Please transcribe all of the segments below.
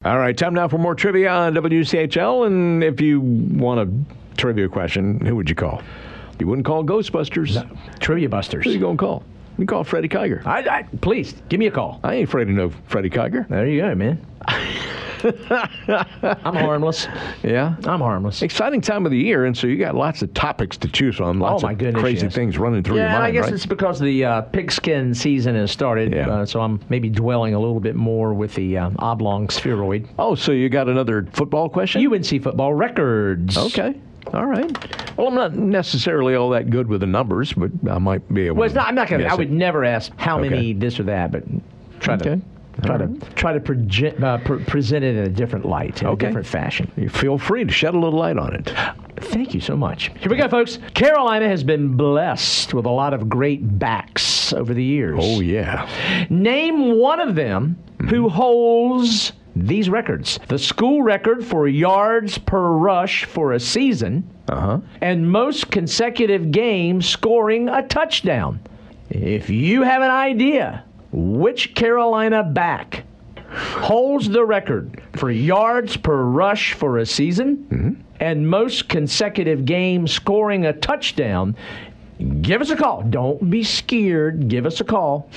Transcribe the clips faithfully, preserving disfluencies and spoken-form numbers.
All right, time now for more trivia on W C H L. And if you want a trivia question, who would you call? You wouldn't call Ghostbusters. No. Trivia Busters. Who are you going to call? You call Freddie Kiger. I, I, please, give me a call. I ain't afraid of no Freddie Kiger. There you go, man. I'm harmless. Yeah? I'm harmless. Exciting time of the year, and so you got lots of topics to choose from. Lots oh, my of goodness, crazy yes. things running through yeah, your mind, I guess right? it's because the uh, pigskin season has started, Yeah. uh, so I'm maybe dwelling a little bit more with the uh, oblong spheroid. Oh, so you got another football question? U N C football records. Okay. All right. Well, I'm not necessarily all that good with the numbers, but I might be able Well, it's to not, I'm not going to, guess I would it. never ask how Okay. many this or that, but try to... Okay. Try All to right. try to proje- uh, pre- present it in a different light, in Okay. a different fashion. You feel free to shed a little light on it. Thank you so much. Here we go, folks. Carolina has been blessed with a lot of great backs over the years. Oh, yeah. Name one of them who holds these records. The school record for yards per rush for a season Uh-huh. and most consecutive games scoring a touchdown. If you have an idea which Carolina back holds the record for yards per rush for a season Mm-hmm. and most consecutive games scoring a touchdown, give us a call. Don't be scared. Give us a call.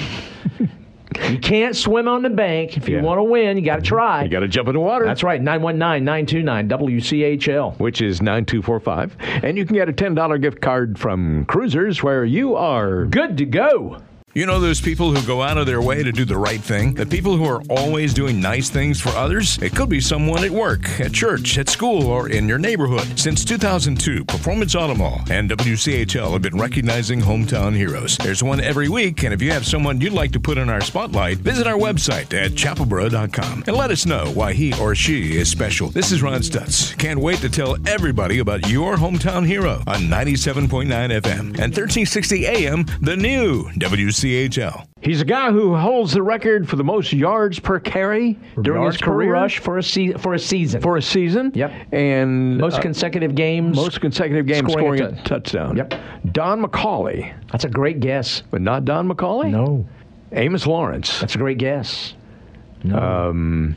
You can't swim on the bank. If you Yeah. want to win, you got to try. You got to jump in the water. That's right, nine one nine, nine two nine, W C H L. Which is nine two four five. And you can get a ten dollars gift card from Cruisers, where you are Good to go. You know those people who go out of their way to do the right thing? The people who are always doing nice things for others? It could be someone at work, at church, at school, or in your neighborhood. Since two thousand two, Performance Auto Mall and W C H L have been recognizing hometown heroes. There's one every week, and if you have someone you'd like to put in our spotlight, visit our website at chapelboro dot com and let us know why he or she is special. This is Ron Stutz. Can't wait to tell everybody about your hometown hero on ninety-seven point nine F M and thirteen sixty A M, the new W C H L. He's a guy who holds the record for the most yards per carry during Yards his per career. rush for a, se- for a season. For a season. Yep. And most uh, consecutive games. most consecutive games scoring scoring, a a, tou- touchdown. Yep. Don McCauley, That's a great guess. but not Don McCauley. No. Amos Lawrence. That's a great guess. No. Um,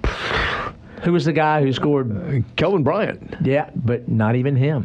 Who was the guy who scored? Kelvin Bryant. Yeah, but not even him.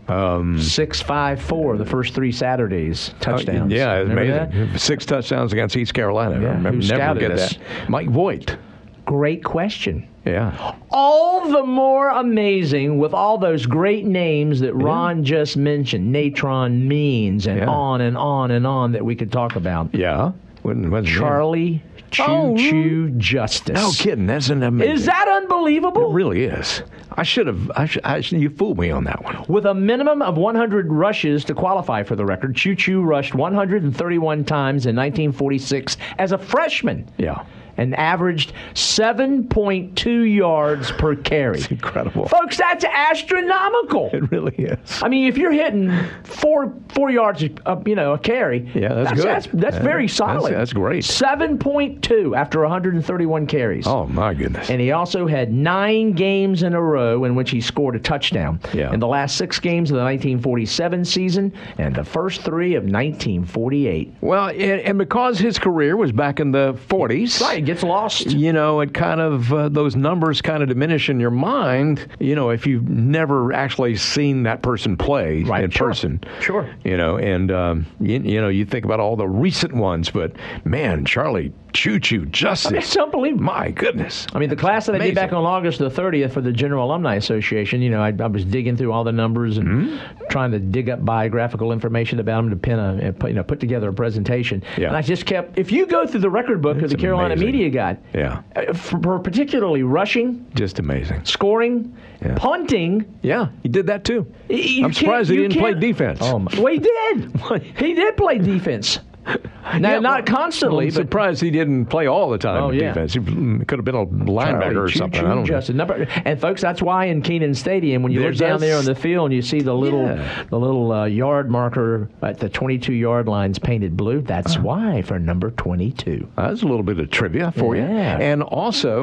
Um, Six, five, four. The first three Saturdays touchdowns. Uh, yeah, it's Remember amazing. that? Six touchdowns against East Carolina. Yeah, I remember, who never scouted forget us? that. Mike Voigt. Great question. Yeah. All the more amazing with all those great names that Ron just mentioned, Natron Means, and Yeah. on and on and on that we could talk about. Yeah. When, when, Charlie Choo Oh. Choo Justice. No kidding. That's an amazing. Is that unbelievable? It really is. I should have. I should, I should, you fooled me on that one. With a minimum of one hundred rushes to qualify for the record, Choo Choo rushed one hundred thirty-one times in nineteen forty-six as a freshman. Yeah. And averaged seven point two yards per carry. It's incredible. Folks, that's astronomical. It really is. I mean, if you're hitting four four yards, uh, you know, a carry, Yeah, that's good. That's, that's Yeah, very that's- solid. that's great. seven point two after one hundred thirty-one carries. Oh, my goodness. And he also had nine games in a row in which he scored a touchdown. Yeah. In the last six games of the nineteen forty-seven season and the first three of nineteen forty-eight. Well, and, and because his career was back in the forties. Right, it gets lost. You know, it kind of, uh, those numbers kind of diminish in your mind, you know, if you've never actually seen that person play Right, in sure, person. sure. You know, and, um, you, you know, you think about all the recent ones, but man, Charlie Choo Choo Justice. I mean, it's unbelievable. My goodness. I mean, the class that I Amazing. did back on August the thirtieth for the General Alumni Association, you know, I, I was digging through all the numbers and Mm-hmm. trying to dig up biographical information about them to pin a, and put, you know, put together a presentation. Yeah. And I just kept, if you go through the record book of It's the Carolina amazing. Media Guide, Yeah. uh, for, for particularly rushing, Just amazing. scoring, Yeah. punting. Yeah, he did that too. y- you I'm surprised he can't- you didn't play can't- defense. Oh, my. Well, he did. He did play defense. Now, Yeah, not well, constantly, I'm but surprised he didn't play all the time Oh, in yeah. defense. He mm, could have been a linebacker Charlie or Choo something. Choo I don't know. Justice. Number, and folks, that's why in Kenan Stadium, when you There's look down that there on s- the field and you see the little, Yeah. the little uh, yard marker at the twenty-two yard lines painted blue. That's why for number twenty-two. Uh, That's a little bit of trivia for Yeah. you. And also,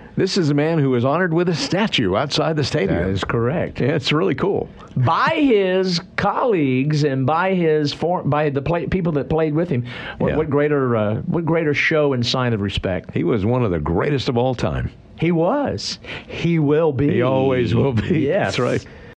This is a man who was honored with a statue outside the stadium. That is correct. Yeah, it's really cool. By his colleagues and by his for, by the play, people that played with him. What, Yeah. what greater uh, what greater show and sign of respect? He was one of the greatest of all time. He was. He will be. He always will be. Yes. That's right.